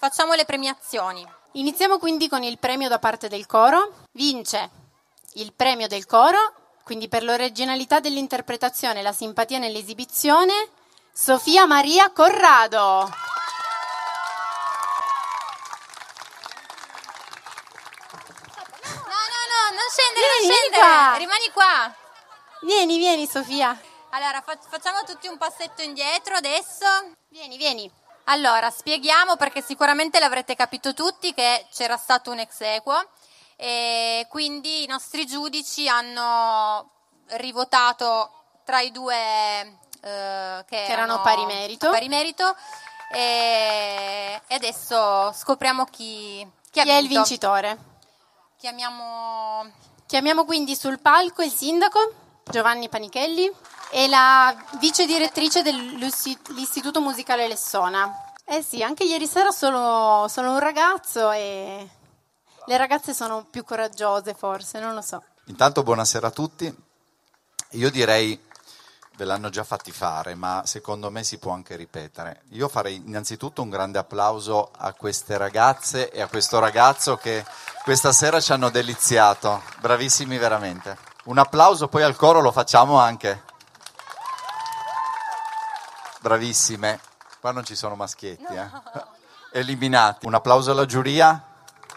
facciamo le premiazioni. Iniziamo quindi con il premio da parte del coro. Vince il premio del coro, quindi per l'originalità dell'interpretazione e la simpatia nell'esibizione, Sofia Maria Corrado. No, non scendere, Qua. rimani qua. Vieni Sofia. Allora, facciamo tutti un passetto indietro adesso. Vieni. Allora, spieghiamo perché sicuramente l'avrete capito tutti che c'era stato un ex aequo e quindi i nostri giudici hanno rivotato tra i due che erano pari merito. E adesso scopriamo chi ha Chi è il vinto. vincitore? Chiamiamo quindi sul palco il sindaco Giovanni Panichelli e la vice direttrice dell'Istituto Musicale Lessona. Sì, anche ieri sera sono un ragazzo e le ragazze sono più coraggiose forse, non lo so. Intanto buonasera a tutti. Io direi, ve l'hanno già fatti fare, ma secondo me si può anche ripetere. Io farei innanzitutto un grande applauso a queste ragazze e a questo ragazzo che questa sera ci hanno deliziato. Bravissimi veramente. Un applauso poi al coro lo facciamo anche. Bravissime. Qua non ci sono maschietti, eliminati. Un applauso alla giuria.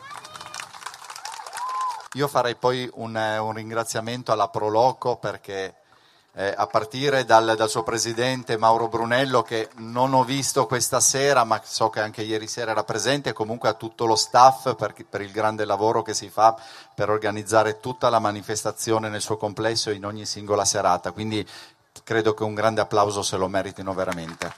Io farei poi un ringraziamento alla Proloco perché a partire dal suo presidente Mauro Brunello, che non ho visto questa sera ma so che anche ieri sera era presente, e comunque a tutto lo staff per il grande lavoro che si fa per organizzare tutta la manifestazione nel suo complesso in ogni singola serata, quindi credo che un grande applauso se lo meritino veramente.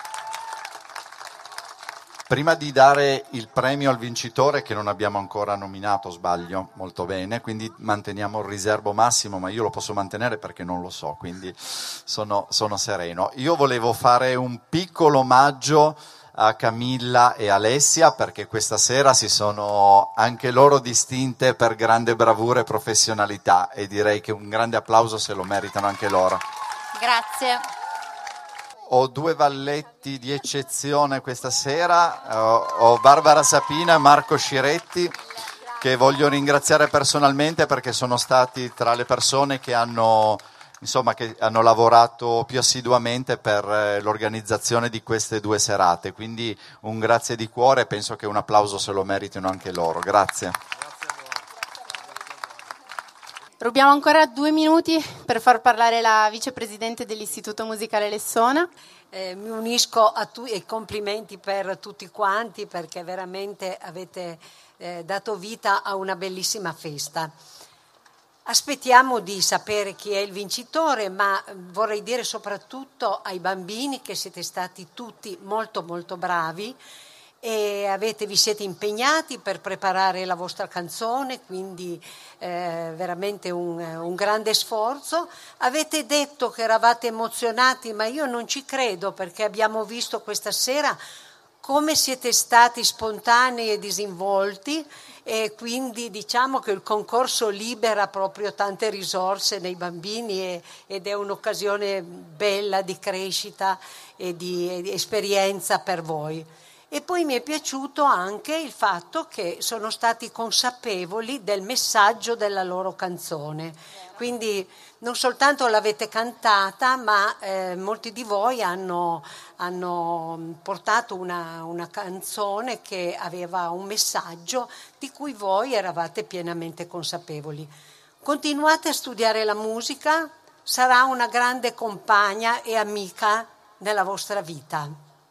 Prima di dare il premio al vincitore, che non abbiamo ancora nominato, sbaglio molto bene, quindi manteniamo il riservo massimo, ma io lo posso mantenere perché non lo so, quindi sono sereno. Io volevo fare un piccolo omaggio a Camilla e Alessia, perché questa sera si sono anche loro distinte per grande bravura e professionalità, e direi che un grande applauso se lo meritano anche loro. Grazie. Ho due valletti di eccezione questa sera, ho Barbara Sapina e Marco Sciretti, che voglio ringraziare personalmente perché sono stati tra le persone che hanno lavorato più assiduamente per l'organizzazione di queste due serate, quindi un grazie di cuore e penso che un applauso se lo meritino anche loro. Grazie. Rubiamo ancora 2 minuti per far parlare la vicepresidente dell'Istituto Musicale Lessona. Mi unisco ai complimenti per tutti quanti perché veramente avete dato vita a una bellissima festa. Aspettiamo di sapere chi è il vincitore, ma vorrei dire soprattutto ai bambini che siete stati tutti molto molto bravi e vi siete impegnati per preparare la vostra canzone, quindi veramente un grande sforzo. Avete detto che eravate emozionati, ma io non ci credo perché abbiamo visto questa sera come siete stati spontanei e disinvolti, e quindi diciamo che il concorso libera proprio tante risorse nei bambini ed è un'occasione bella di crescita e di esperienza per voi. E poi mi è piaciuto anche il fatto che sono stati consapevoli del messaggio della loro canzone. Quindi non soltanto l'avete cantata, ma molti di voi hanno portato una canzone che aveva un messaggio di cui voi eravate pienamente consapevoli. Continuate a studiare la musica, sarà una grande compagna e amica nella vostra vita.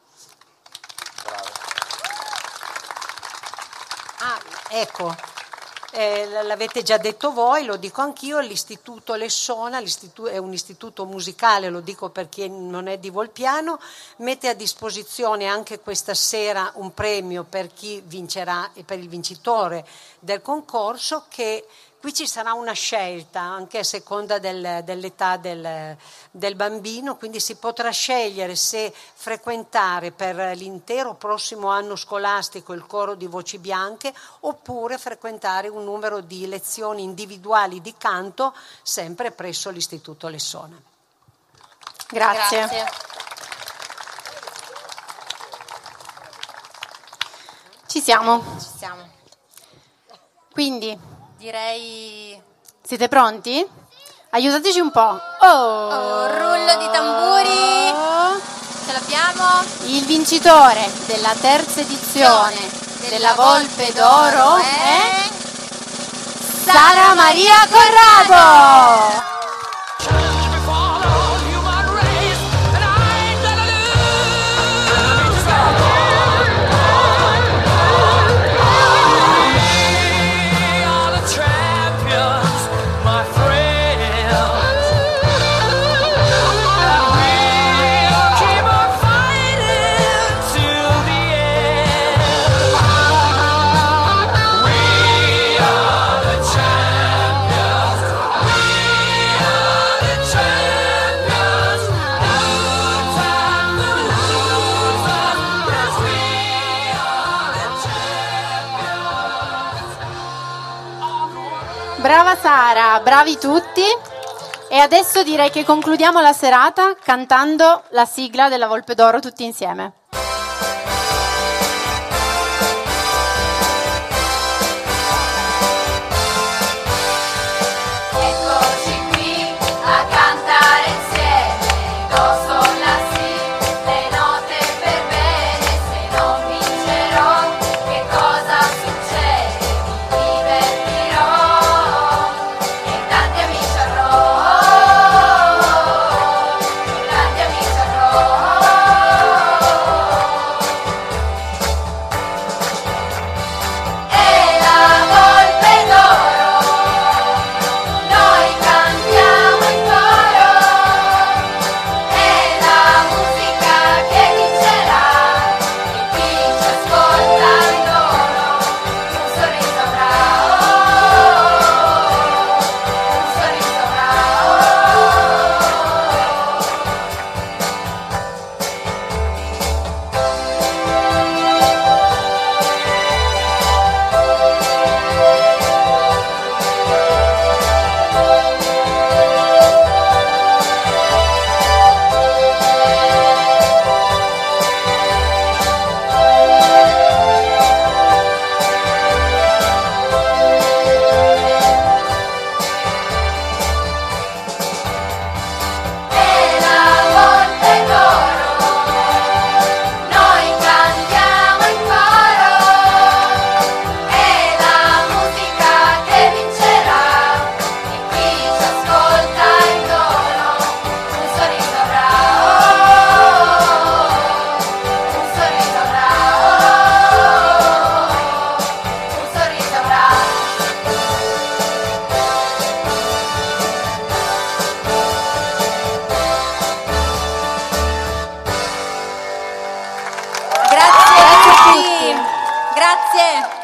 Ecco, l'avete già detto voi, lo dico anch'io, l'Istituto Lessona è un istituto musicale, lo dico per chi non è di Volpiano, mette a disposizione anche questa sera un premio per chi vincerà e per il vincitore del concorso, che qui ci sarà una scelta anche a seconda dell'età del bambino, quindi si potrà scegliere se frequentare per l'intero prossimo anno scolastico il coro di Voci Bianche oppure frequentare un numero di lezioni individuali di canto sempre presso l'Istituto Lessona. Grazie. Ci siamo. Ci siamo. Quindi, Direi... siete pronti? Aiutateci un po'. Oh, rullo di tamburi. Ce l'abbiamo? Il vincitore della terza edizione della Volpe d'Oro è Sara Maria Corrado. Brava Sara, bravi tutti. E adesso direi che concludiamo la serata cantando la sigla della Volpe d'Oro tutti insieme. Eccoci qui a cantare insieme, do sol la si, le note per bene, se non vincerò, che cosa succede? Mi divertirò e tanti amici avrò, tanti amici avrò. E la Volpe d'Oro, noi cantiamo in coro, è la musica che vincerà, e chi ci ascolta in loro un sorriso avrà, un sorriso avrà. E la Volpe d'Oro, noi cantiamo in coro, è la musica che vincerà, e chi ci ascolta in loro un sorriso avrà, un sorriso avrà, un sorriso avrà. Grazie a tutti. Grazie.